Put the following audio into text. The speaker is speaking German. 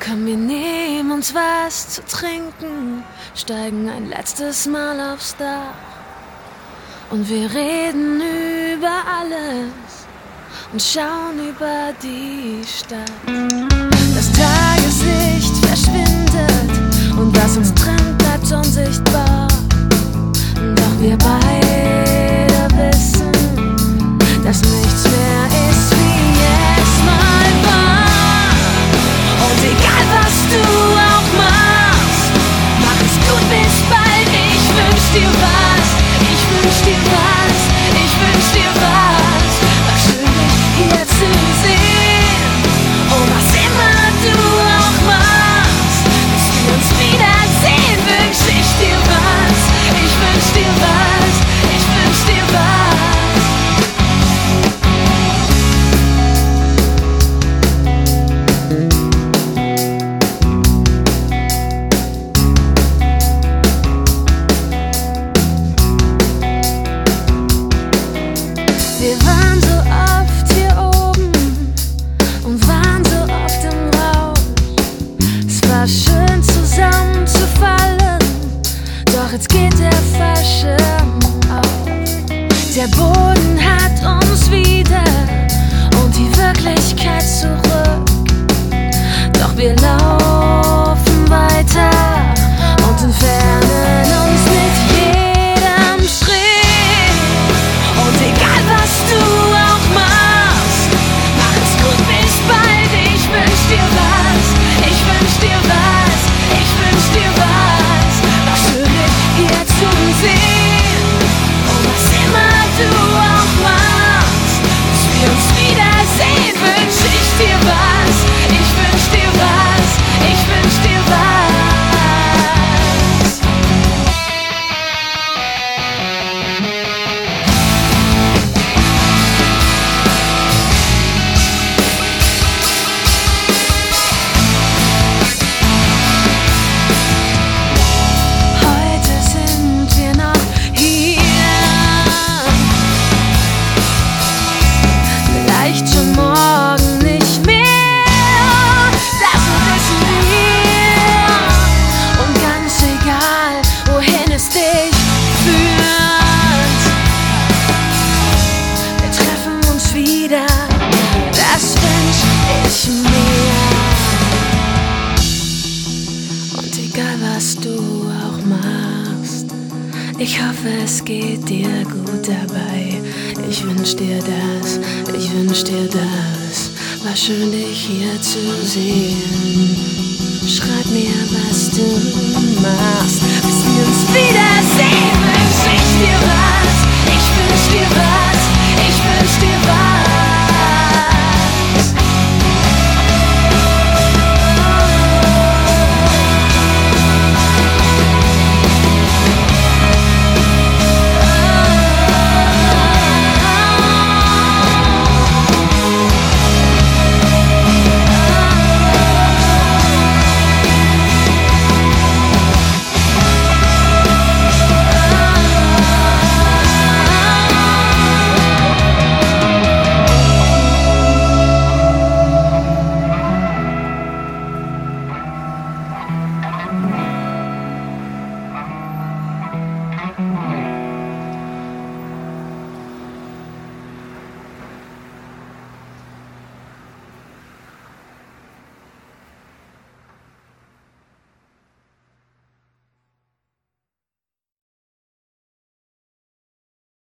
Komm, wir nehmen uns was zu trinken, steigen ein letztes Mal aufs Dach und wir reden über alles und schauen über die Stadt. Das Tageslicht verschwindet und was uns trennt, bleibt unsichtbar. Doch wir beide wissen, dass nichts mehr ist, wie es mal war. Und egal was du auch machst, mach es gut, bis bald. Ich wünsch dir was, ich wünsch dir was, ich wünsch dir was. War schön, dich hier zu sehen. Und was immer du auch machst, bis wir uns wiedersehen, wünsch ich dir was, ich wünsch dir was, ich wünsch dir was. Wir waren so oft hier oben und waren so oft im Rausch. Es war schön zusammenzufallen, doch jetzt geht der Fallschirm auf. Der Boden hat uns wieder und die Wirklichkeit zurück. Doch wir laufen weiter und entfernen uns mit jedem Schritt. Und egal was du auch machst, mach es gut, bis bald. Ich wünsch dir was, ich wünsch dir was, ich wünsch dir was. War schön, dich hier zu sehen. Und was immer du auch machst, bis wir uns wiedersehen, wünsch ich dir was, ich wünsch dir was, ich wünsch dir was. Heute sind wir noch hier, vielleicht schon morgen nicht mehr. Das wissen wir. Und ganz egal, wohin es dich führt, wir treffen uns wieder. Das wünsch ich mir. Und egal was du auch machst, ich hoffe es geht dir gut dabei. Ich wünsch dir das, ich wünsch dir das. War schön dich hier zu sehen. Schreib mir, was du machst, bis wir uns wiedersehen. Wünsch ich dir was, ich wünsch dir was,